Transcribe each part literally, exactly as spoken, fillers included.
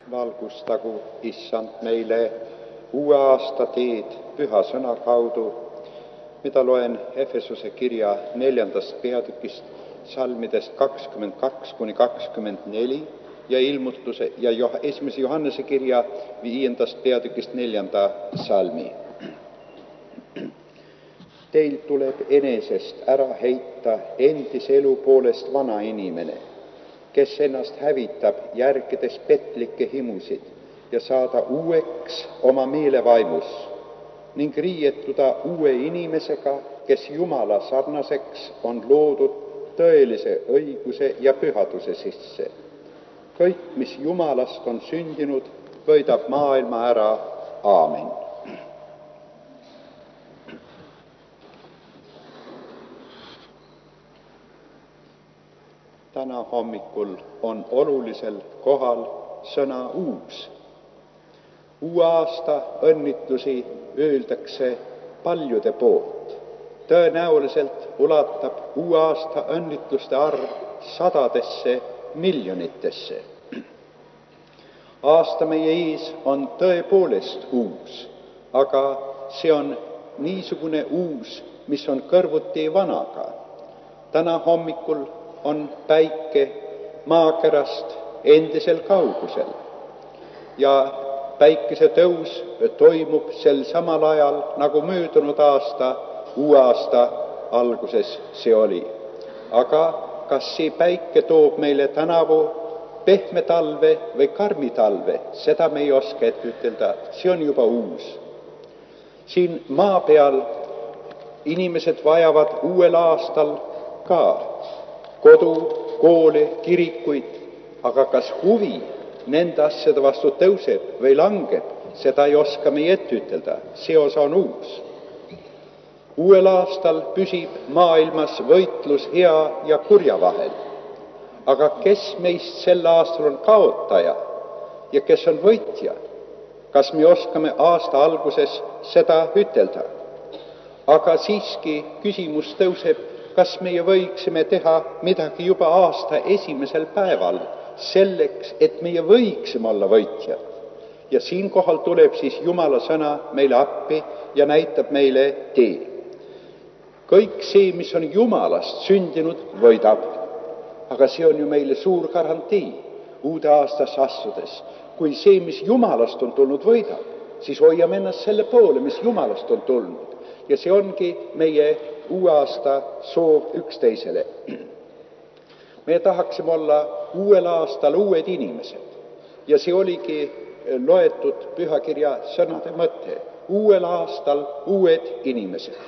Valgustagu, Issand, meile uue aasta teed püha sõna kaudu, mida loen Efesuse kirja neljandast peatükist, salmidest kakskümmend kaks kuni kakskümmend neli ja ilmutuse ja esimese Johannese kirja viiendast peatükist neljanda salmi. Teil tuleb enesest ära heita endise elu poolest vana inimene, kes ennast hävitab, järgides petlikke himusid, ja saada uueks oma meelevaimus ning riietuda uue inimesega, kes Jumala sarnaseks on loodud tõelise õiguse ja pühaduse sisse. Kõik, mis Jumalast on sündinud, võidab maailma ära. Aamen. Täna hommikul on olulisel kohal sõna uus. Uue aasta õnnitlusi öeldakse paljude poolt. Tõenäoliselt ulatab uue aasta õnnitluste arv sadadesse miljonitesse. Aasta meie ees on tõepoolest uus, aga see on niisugune uus, mis on kõrvuti vanaga. Täna hommikul on päike maakerast endisel kaugusel ja päikese tõus toimub sel samal ajal, nagu möödunud aasta, uue aasta alguses see oli. Aga kas see päike toob meile tänavu pehme talve või karmi talve, seda me ei oska ette ütelda, see on juba uus. Siin maa peal inimesed vajavad uuel aastal ka kodu, koole, kirikuid, aga kas huvi nende asjade vastu tõuseb või langeb, seda ei oska me ette ütelda, see osa on uus. Uuel aastal püsib maailmas võitlus hea ja kurja vahel. Aga kes meist sel aastal on kaotaja ja kes on võitja? Kas me oskame aasta alguses seda ütelda? Aga siiski küsimus tõuseb, kas meie võiksime teha midagi juba aasta esimesel päeval selleks, et meie võiksime olla võitjad. Ja siinkohal tuleb siis Jumala sõna meile appi ja näitab meile tee. Kõik see, mis on Jumalast sündinud, võidab. Aga see on ju meile suur garantii uude aastasse astudes. Kui see, mis Jumalast on tulnud, võidab, siis hoiame ennast selle poole, mis Jumalast on tulnud. Ja see ongi meie uue aasta soov üksteisele. Me tahaksime olla uuel aastal uued inimesed. Ja see oligi loetud pühakirja sõnade mõte. Uuel aastal uued inimesed.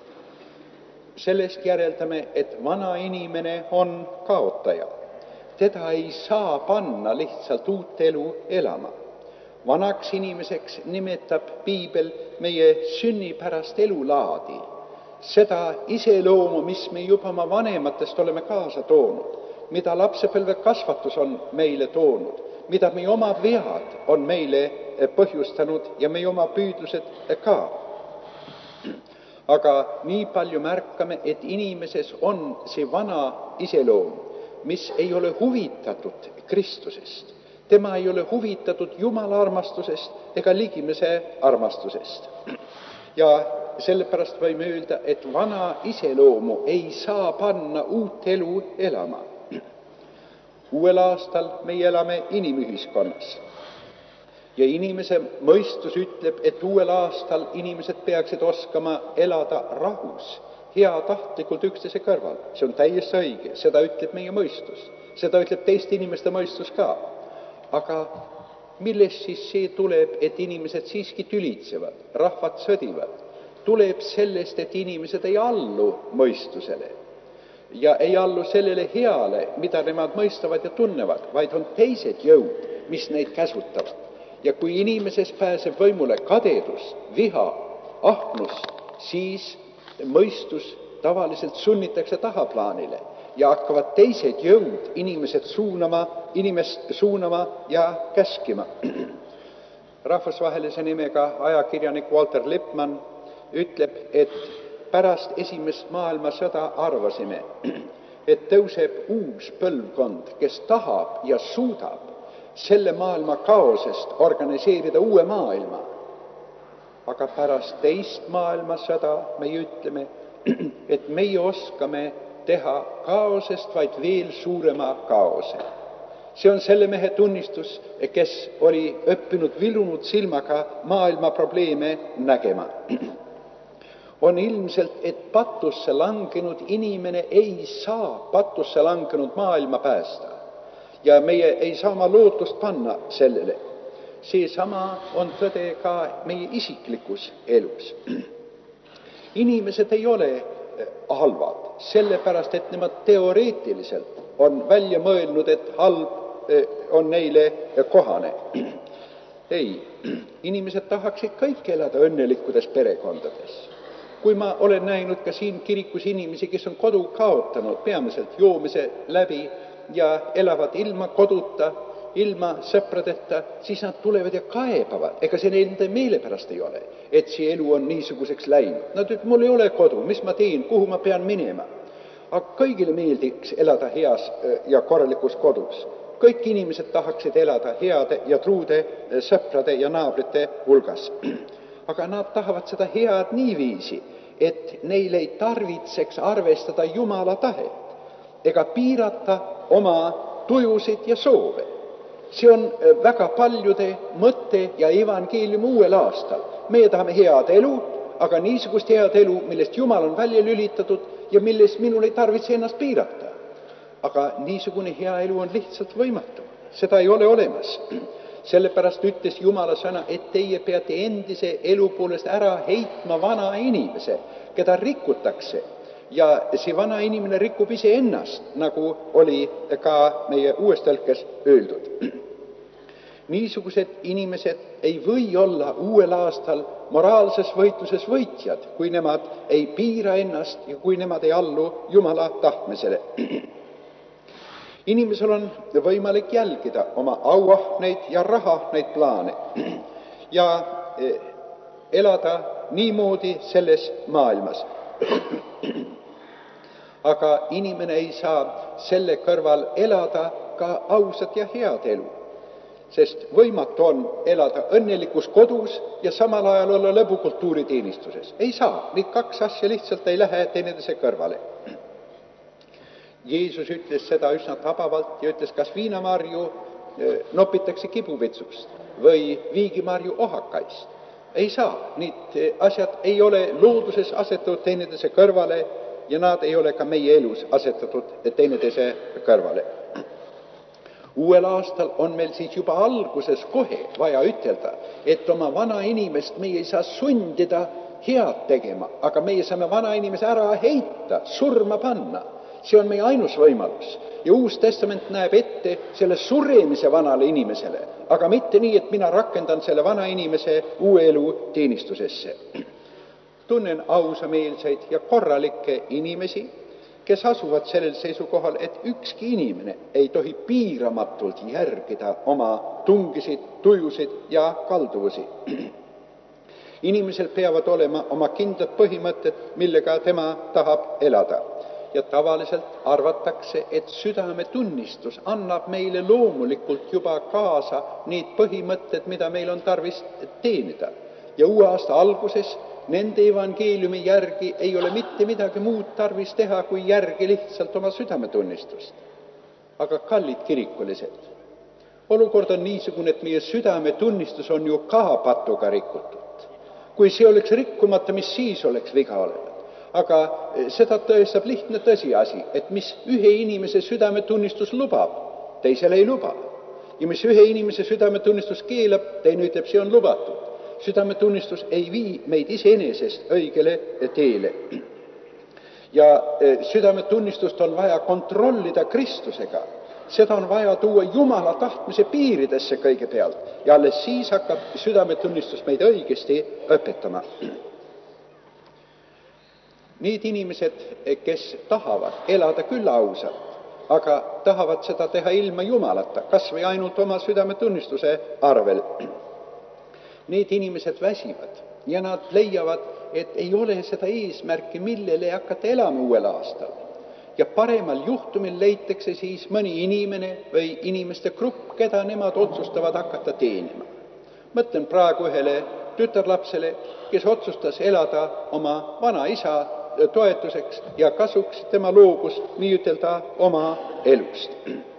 Sellest järeldame, et vana inimene on kaotaja. Teda ei saa panna lihtsalt uut elu elama. Vanaks inimeseks nimetab piibel meie sünnipärast elulaadi. Seda iseloomu, mis me juba oma vanematest oleme kaasa toonud, mida lapsepõlve kasvatus on meile toonud, mida meie oma vead on meile põhjustanud ja meie oma püüdlused ka. Aga nii palju märkame, et inimeses on see vana iseloom, mis ei ole huvitatud Kristusest. Tema ei ole huvitatud Jumala armastusest ega ligimese armastusest. Ja sellepärast võime öelda, et vana iseloomu ei saa panna uut elu elama. Uuel aastal me elame inimühiskonnas. Ja inimese mõistus ütleb, et uuel aastal inimesed peaksid oskama elada rahus, hea tahtlikult üksteise kõrval. See on täiesti õige, seda ütleb meie mõistus. Seda ütleb teiste inimeste mõistus ka. Aga millest siis see tuleb, et inimesed siiski tülitsevad, rahvad sõdivad? Tuleb sellest, et inimesed ei allu mõistusele ja ei allu sellele heale, mida nemad mõistavad ja tunnevad, vaid on teised jõud, mis neid käsutavad. Ja kui inimeses pääseb võimule kadedus, viha, ahnus, siis mõistus tavaliselt sunnitakse tahaplaanile ja hakkavad teised jõud inimesed suunama, inimest suunama ja käskima. Rahvusvahelise nimega ajakirjanik Walter Lippmann ütleb, et pärast esimest maailmasõda arvasime, et tõuseb uus põlvkond, kes tahab ja suudab selle maailma kaosest organiseerida uue maailma. Aga pärast teist maailmasõda meie ütleme, et meie oskame teha kaosest vaid veel suurema kaose. See on selle mehe tunnistus, kes oli õppinud vilunud silmaga maailma probleeme nägema. On ilmselt, et patusse langenud inimene ei saa patusse langenud maailma päästa. Ja meie ei saa oma lootust panna sellele. Seesama on tõde ka meie isiklikus elus. Inimesed ei ole halvad, sellepärast, et nemad teoreetiliselt on välja mõelnud, et halb on neile kohane. Ei, inimesed tahaksid kõik elada õnnelikkudes perekondades. Kui ma olen näinud ka siin kirikus inimesi, kes on kodu kaotanud peamiselt joomise läbi ja elavad ilma koduta, ilma sõpradeta, siis nad tulevad ja kaebavad. Ega see nende meele pärast ei ole, et see elu on niisuguseks läinud. Nad ütlevad, mul ei ole kodu, mis ma teen, kuhu ma pean minema. Aga kõigile meeldiks elada heas ja korralikus kodus. Kõik inimesed tahaksid elada heade ja truude sõprade ja naabrite hulgas. Aga nad tahavad seda head niiviisi, et neil ei tarvitseks arvestada Jumala tahet ega piirata oma tujusid ja soove. See on väga paljude mõtte ja evangeelium uuel aastal. Meie tahame head elu, aga niisugust head elu, millest Jumal on välja lülitatud ja millest minul ei tarvitse ennast piirata. Aga niisugune hea elu on lihtsalt võimatu. Seda ei ole olemas. Sellepärast ütles Jumala sõna, et teie peate endise elu poolest ära heitma vana inimese, keda rikutakse. Ja see vana inimene rikub ise ennast, nagu oli ka meie uues tõlkes öeldud. Niisugused inimesed ei või olla uuel aastal moraalses võitluses võitjad, kui nemad ei piira ennast ja kui nemad ei allu Jumala tahtmisele. Inimesel on võimalik jälgida oma auahneid ja rahahneid plaane ja elada niimoodi selles maailmas. Aga inimene ei saa selle kõrval elada ka ausat ja head elu, sest võimatu on elada õnnelikus kodus ja samal ajal olla lõbukultuuri teenistuses. Ei saa, need kaks asja lihtsalt ei lähe teineteise kõrvale. Jeesus ütles seda üsna tabavalt ja ütles, kas viinamarju nopitakse kibuvitsust või viigimarju ohakaist. Ei saa, need asjad ei ole looduses asetatud teineteise kõrvale ja nad ei ole ka meie elus asetatud teineteise kõrvale. Uuel aastal on meil siis juba alguses kohe vaja ütelda, et oma vana inimest meie ei saa sundida head tegema, aga meie saame vana inimese ära heita, surma panna. See on meie ainus võimalus. Ja Uus Testament näeb ette selle suremise vanale inimesele, aga mitte nii, et mina rakendan selle vana inimese uue elu teenistusesse. Tunnen ausameelseid ja korralikke inimesi, kes asuvad sellel seisukohal, et ükski inimene ei tohi piiramatult järgida oma tungisid, tujusid ja kalduvusi. Inimesel peavad olema oma kindlad põhimõtted, millega tema tahab elada. Ja tavaliselt arvatakse, et südametunnistus annab meile loomulikult juba kaasa need põhimõtted, mida meil on tarvis teenida. Ja uue aasta alguses nende evangeeliumi järgi ei ole mitte midagi muud tarvis teha, kui järgi lihtsalt oma südametunnistust. Aga kallid kirikulised, olukord on niisugune, et meie südametunnistus on ju ka patuga rikutud. Kui see oleks rikkumata, mis siis oleks viga olevat? Aga seda tõestab lihtne tõsiasi, et mis ühe inimese südametunnistus lubab, teisele ei luba. Ja mis ühe inimese südametunnistus keelab, teine ütleb, see on lubatud. Südametunnistus ei vii meid iseenesest õigele teele. Ja südametunnistust on vaja kontrollida Kristusega. Seda on vaja tuua Jumala tahtmise piiridesse kõigepealt ja alles siis hakkab südametunnistus meid õigesti õpetama. Need inimesed, kes tahavad elada küll ausalt, aga tahavad seda teha ilma Jumalata, kas või ainult oma südametunnistuse arvel. Need inimesed väsivad ja nad leiavad, et ei ole seda eesmärki, millele hakata elama uuel aastal. ja paremal juhtumil leitakse siis mõni inimene või inimeste grupp, keda nemad otsustavad hakata teenima. Mõtlen praegu ühele tütarlapsele, kes otsustas elada oma vanaisa toetuseks ja kasuks, tema loobus nii-ütelda oma elust.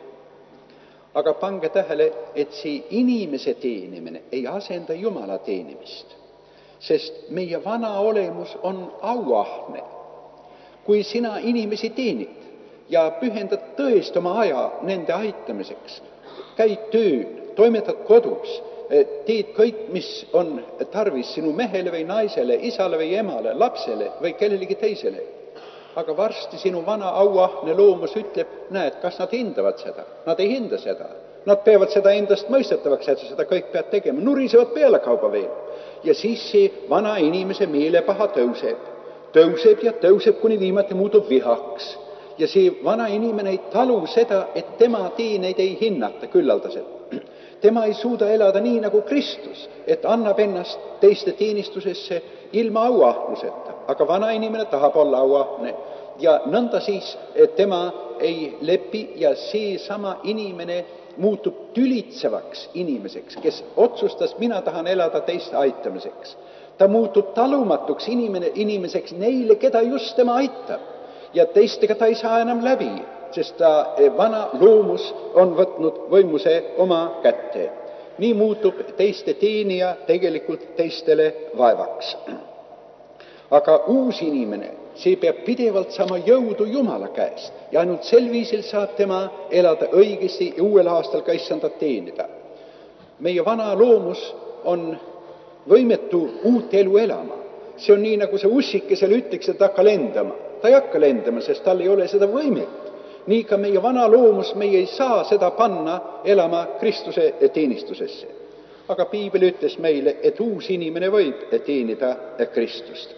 Aga pange tähele, et see inimese teenimine ei asenda Jumala teenimist, sest meie vana olemus on auahne. Kui sina inimesi teenid ja pühendad tõest oma aja nende aitamiseks, käid tööl, toimetad kodus, teed kõik, mis on tarvis sinu mehele või naisele, isale või emale, lapsele või kellelegi teisele. Aga varsti sinu vana auahne loomus ütleb, näed, kas nad hindavad seda? Nad ei hinda seda. Nad peavad seda endast mõistetavaks, et seda kõik pead tegema. Nurisevad pealekauba veel. Ja siis see vana inimese meelepaha tõuseb. Tõuseb ja tõuseb, kuni viimati muutub vihaks. Ja see vana inimene ei talu seda, et tema teeneid ei hinnata küllaldaselt. Tema ei suuda elada nii nagu Kristus, et annab ennast teiste teenistusesse ilma auahnuseta. Aga vana inimene tahab olla auahne. Ja nõnda siis, et tema ei lepi ja see sama inimene muutub tülitsevaks inimeseks, kes otsustas, mina tahan elada teiste aitamiseks. Ta muutub talumatuks inimene, inimeseks neile, keda just tema aitab. Ja teistega ta ei saa enam läbi, sest ta vana loomus on võtnud võimuse oma kätte. Nii muutub teiste teenija tegelikult teistele vaevaks. Aga uus inimene, see peab pidevalt saama jõudu Jumala käest ja ainult sel viisil saab tema elada õigesti ja uuel aastal ka issandat teenida. Meie vana loomus on võimetu uut elu elama. See on nii, nagu see ussikesele ütleks, et hakka lendama. Ta ei hakka lendama, sest tal ei ole seda võimet. Nii ka meie vana loomus, meie ei saa seda panna elama Kristuse teenistusesse. Aga piibel ütles meile, et uus inimene võib teenida Kristust.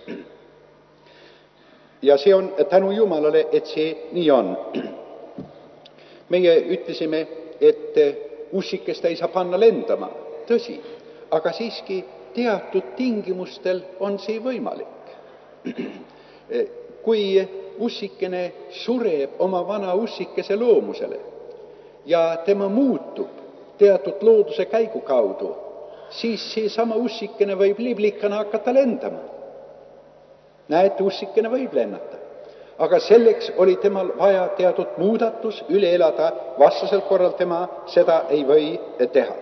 Ja see on tänu Jumalale, et see nii on. Meie ütlesime, et ussikest ei saa panna lendama. Tõsi, aga siiski teatud tingimustel on see võimalik. Kui ussikene sureb oma vana ussikese loomusele ja tema muutub teatud looduse käigu kaudu, siis see sama ussikene võib liblikana hakata lendama. Näete, ussikene võib lennata. Aga selleks oli temal vaja teatud muudatus üle elada, vastasel korral tema seda ei või teha.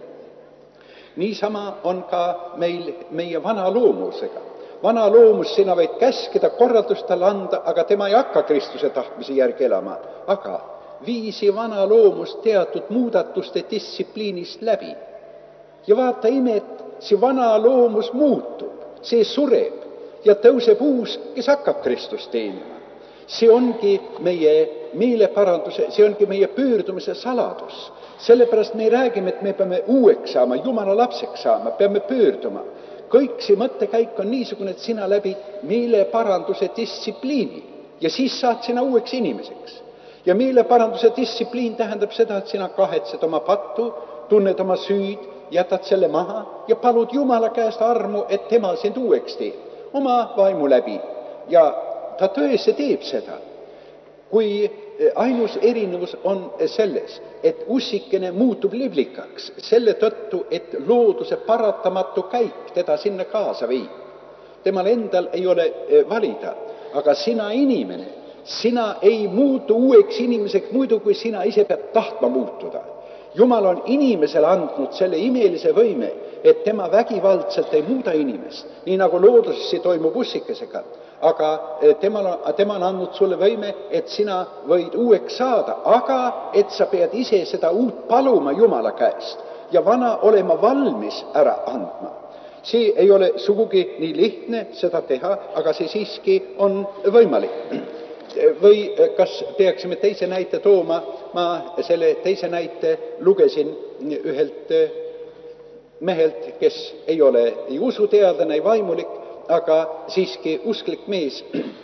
Niisama on ka meil meie vana loomusega. Vana loomus, sina võid käskida, korraldust tal anda, aga tema ei hakka Kristuse tahtmise järgi elama. Aga viisi vana loomus teatud muudatuste distsipliinist läbi. Ja vaata imet, see vana loomus muutub, see sureb ja tõuseb uus, kes hakkab Kristust teenima. See ongi meie meeleparanduse, see ongi meie pöördumise saladus. Sellepärast me räägime, et me peame uueks saama, Jumala lapseks saama, peame pöörduma. Kõik see mõttekäik on niisugune, et sina läbi meeleparanduse distsipliini ja siis saad sina uueks inimeseks. Ja meeleparanduse distsipliin tähendab seda, et sina kahetsed oma pattu, tunned oma süüd, jätad selle maha ja palud Jumala käest armu, et tema sind uueks teeb, oma vaimu läbi. Ja ta tõesti teeb seda. Kui ainus erinevus on selles, et ussikene muutub liblikaks selle tõttu, et looduse paratamatu käik teda sinna kaasa viib. Temal endal ei ole valida, aga sina inimene, sina ei muutu uueks inimeseks muidu, kui sina ise pead tahtma muutuda. Jumal on inimesele andnud selle imelise võime, et tema vägivaldselt ei muuda inimest, nii nagu looduses toimub ussikesega. Aga temal on, tema on andnud sulle võime, et sina võid uueks saada, aga et sa pead ise seda uut paluma Jumala käest ja vana olema valmis ära andma. See ei ole sugugi nii lihtne seda teha, aga see siiski on võimalik. Või kas peaksime teise näite tooma? Ma selle teise näite lugesin ühelt mehelt, kes ei ole ei usuteadlane, ei vaimulik, aga siiski usklik mees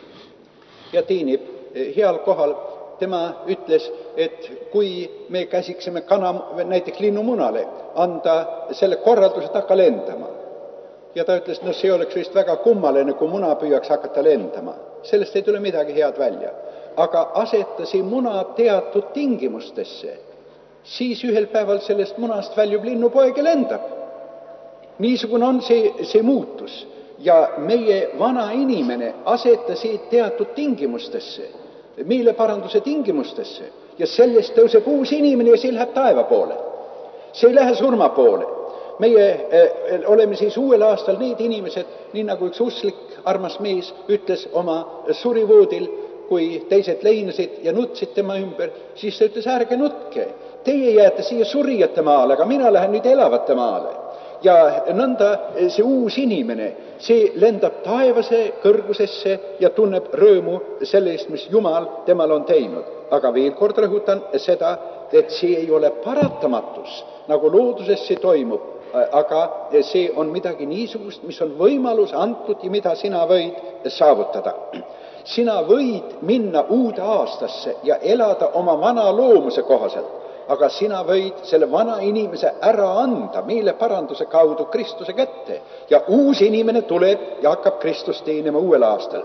ja teenib heal kohal. Tema ütles, et kui me käsiksime kana, näiteks linnumunale, anda selle korralduse, et hakka lendama. Ja ta ütles, no see oleks vist väga kummaline, kui muna püüaks hakata lendama. Sellest ei tule midagi head välja. aga aseta see muna teatud tingimustesse, siis ühel päeval sellest munast väljub linnupoeg ja lendab. Niisugune on see, see muutus. Ja meie vana inimene aseta see teatud tingimustesse, meeleparanduse tingimustesse, ja sellest tõuseb uus inimene ja see läheb taeva poole. See ei lähe surma poole. Meie eh, oleme siis uuel aastal need inimesed, nii nagu üks usklik armas mees ütles oma surivoodil, kui teised leinasid ja nutsid tema ümber, siis ta ütles, ärge nutke, teie jääte siia surijate maale, aga mina lähen nüüd elavate maale. Ja nõnda see uus inimene, see lendab taevase kõrgusesse ja tunneb rõõmu sellest, mis Jumal temal on teinud. Aga veel kord rõhutan seda, et see ei ole paratamatus, nagu looduses see toimub, aga see on midagi niisugust, mis on võimalus antud ja mida sina võid saavutada. Sina võid minna uude aastasse ja elada oma vana loomuse kohaselt, aga sina võid selle vana inimese ära anda meeleparanduse kaudu Kristuse kätte ja uus inimene tuleb ja hakkab Kristust teenima uuel aastal.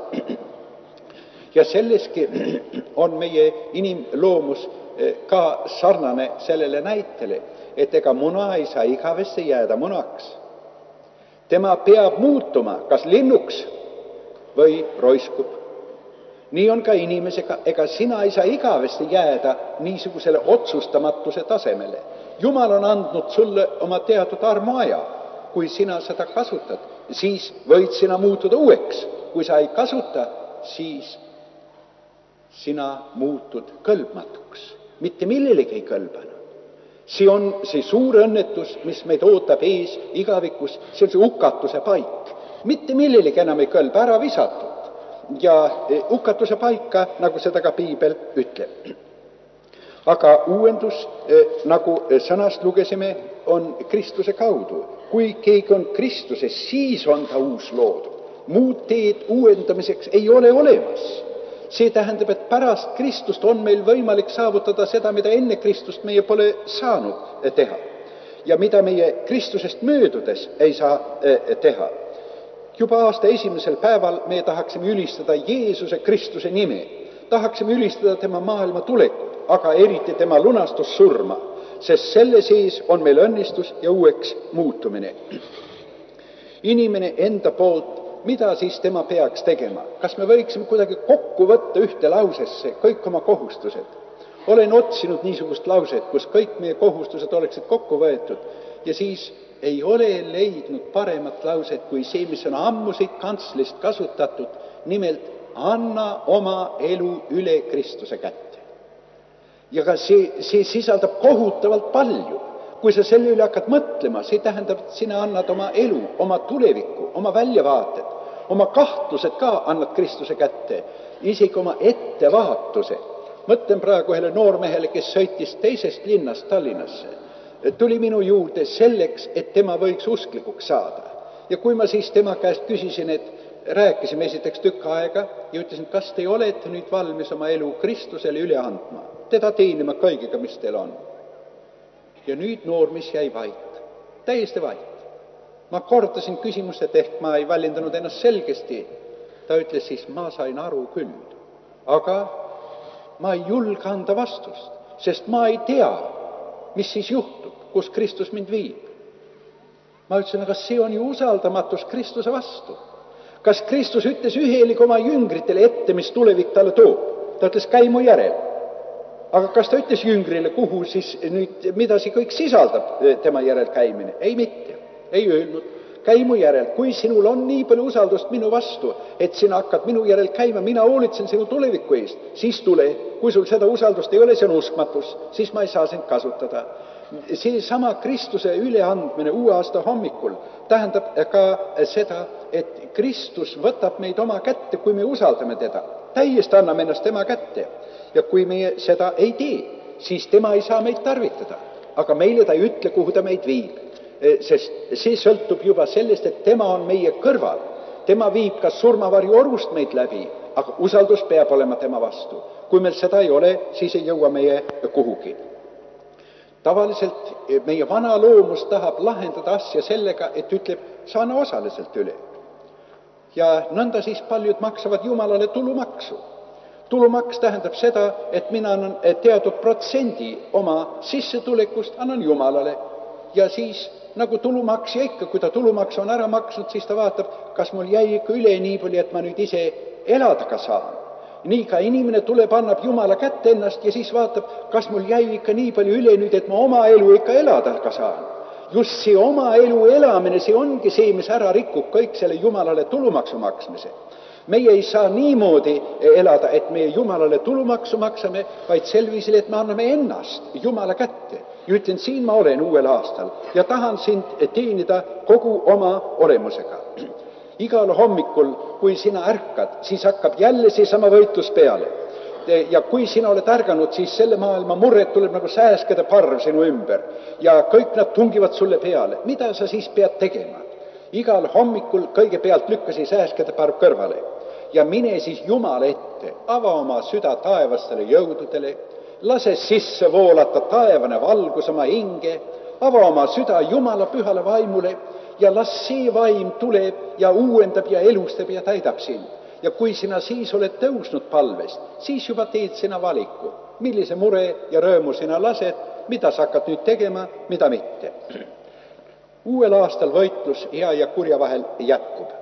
Ja selleski on meie inimloomus ka sarnane sellele näitele, et ega muna ei saa igavesse jääda munaks. Tema peab muutuma kas linnuks või roiskub. Nii on ka inimesega, ega sina ei saa igavesti jääda niisugusele otsustamatuse tasemele. Jumal on andnud sulle oma teatud armuaja. Kui sina seda kasutad, siis võid sina muutuda uueks. Kui sa ei kasuta, siis sina muutud kõlbmatuks. Mitte millelegi ei kõlbana. See on see suur õnnetus, mis meid ootab ees igavikus, see on see hukatuse paik. Mitte millelegi enam ei kõlba, ära visatud. Ja hukatuse paika, nagu seda ka Piibel ütleb. Aga uuendus, nagu sõnast lugesime, on Kristuse kaudu. Kui keegi on Kristuses, siis on ta uus loodud. Muud teed uuendamiseks ei ole olemas. See tähendab, et pärast Kristust on meil võimalik saavutada seda, mida enne Kristust meie pole saanud teha. Ja mida meie Kristusest möödudes ei saa teha. Juba aasta esimesel päeval me tahaksime ülistada Jeesuse Kristuse nime. Tahaksime ülistada tema maailma tulekut, aga eriti tema lunastussurma, sest selle sees on meil õnnistus ja uueks muutumine. Inimene enda poolt, mida siis tema peaks tegema? Kas me võiksime kuidagi kokku võtta ühte lausesse kõik oma kohustused? Olen otsinud niisugust lauset, kus kõik meie kohustused oleksid kokku võetud ja siis ei ole leidnud paremat lauset kui see, mis on ammu siit kantslist kasutatud, nimelt anna oma elu üle Kristuse kätte. Ja ka see, see sisaldab kohutavalt palju. Kui sa selle üle hakkad mõtlema, see tähendab, et sina annad oma elu, oma tulevikku, oma väljavaated, oma kahtlused ka annad Kristuse kätte, isegi oma ettevaatuse. Mõtlen praegu ühele noormehele, kes sõitis teisest linnast Tallinnasse. Tuli minu juurde selleks, et tema võiks usklikuks saada. Ja kui ma siis tema käest küsisin, et rääkisime esiteks tükk aega ja ütlesin, kas te olete nüüd valmis oma elu Kristusele üle andma, teda teenima kõigiga, mis teil on. Ja nüüd noormis jäi vait, täiesti vait. Ma kordasin küsimust, et ehk ma ei väljendanud ennast selgesti. Ta ütles siis, ma sain aru küll, aga ma ei julge anda vastust, sest ma ei tea, mis siis juhtub, kus Kristus mind viib. Ma ütlesin, aga see on ju usaldamatus Kristuse vastu. Kas Kristus ütles ühelik oma jüngritele ette, mis tulevik talle toob? Ta ütles, käi mu järel. Aga kas ta ütles jüngrile, kuhu siis nüüd, mida see kõik sisaldab tema järel käimine? Ei mitte, ei öelnud. Käi mu järel, kui sinul on nii palju usaldust minu vastu, et sina hakkad minu järel käima, mina hoolitsen sinu tuleviku eest, siis tule. Kui sul seda usaldust ei ole, see on uskmatus, siis ma ei saa sind kasutada. See sama Kristuse üleandmine uue aasta hommikul tähendab ka seda, et Kristus võtab meid oma kätte, kui me usaldame teda. Täiesti anname ennast tema kätte. Ja kui me seda ei tee, siis tema ei saa meid tarvitada. Aga meile ta ei ütle, kuhu ta meid viib. Sest see sõltub juba sellest, et tema on meie kõrval. Tema viib ka surmavarju orust meid läbi, aga usaldus peab olema tema vastu. Kui meil seda ei ole, siis ei jõua meie kuhugi. Tavaliselt meie vana loomus tahab lahendada asja sellega, et ütleb, saana osaliselt üle. Ja nõnda siis paljud maksavad Jumalale tulumaksu. tulumaks tähendab seda, et mina annan teatud protsendi oma sissetulekust, annan Jumalale. Ja siis nagu tulumaksja ikka, kui ta tulumaks on ära maksnud, siis ta vaatab, kas mul jäi ikka üle nii palju, et ma nüüd ise elada ka saan. Nii ka inimene tuleb, annab Jumala kätte ennast ja siis vaatab, kas mul jäi ikka nii palju üle nüüd, et ma oma elu ikka elada ka saan. Just see oma elu elamine, see ongi see, mis ära rikub kõik selle Jumalale tulumaksu maksmise. Meie ei saa niimoodi elada, et meie Jumalale tulumaksu maksame, vaid selvisil, et me anname ennast Jumala kätte. Ja ütlen, siin ma olen uuel aastal ja tahan sind teenida kogu oma olemusega. Igal hommikul, kui sina ärkad, siis hakkab jälle see sama võitlus peale. Ja kui sina oled ärganud, siis selle maailma murret tuleb nagu sääskede parv sinu ümber ja kõik nad tungivad sulle peale. Mida sa siis pead tegema? Igal hommikul kõigepealt lükka see sääskede parv kõrvale ja mine siis Jumala ette, ava oma süda taevastele jõududele, lase sisse voolata taevane valgus oma hinge, ava oma süda Jumala pühale vaimule ja las see vaim tuleb ja uuendab ja elustab ja täidab sind. Ja kui sina siis oled tõusnud palvest, siis juba teed sina valiku, millise mure ja rõõmu sina lased, mida sa hakkad nüüd tegema, mida mitte. Uuel aastal võitlus hea ja kurja vahel jätkub.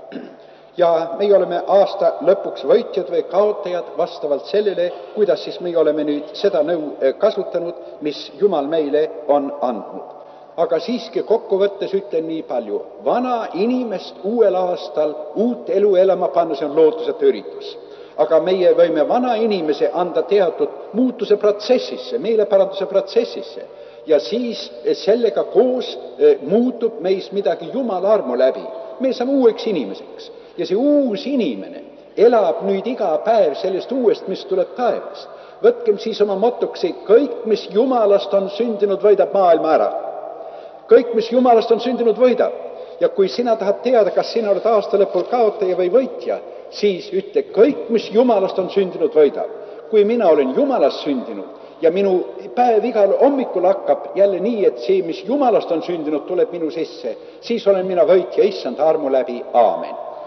Ja me oleme aasta lõpuks võitjad või kaotajad vastavalt sellele, kuidas siis me oleme nüüd seda nõu kasutanud, mis Jumal meile on andnud. Aga siiski kokkuvõttes ütlen nii palju. Vana inimest uuel aastal uut elu elama panna, see on lootuseta üritus. Aga meie võime vana inimese anda teatud muutuse protsessisse, meeleparanduse protsessisse. Ja siis sellega koos muutub meis midagi Jumala armu läbi. Me saame uueks inimeseks. Ja see uus inimene elab nüüd iga päev sellest uuest, mis tuleb taevast. Võtkem siis oma motoks, kõik, mis Jumalast on sündinud, võidab maailma ära. Kõik, mis Jumalast on sündinud, võidab. Ja kui sina tahad teada, kas sina oled aasta lõpul kaotaja või võitja, siis ütle, kõik, mis Jumalast on sündinud, võidab. Kui mina olen Jumalast sündinud ja minu päev igal hommikul hakkab jälle nii, et see, mis Jumalast on sündinud, tuleb minu sisse, siis olen mina võitja issand armu läbi. Aamen.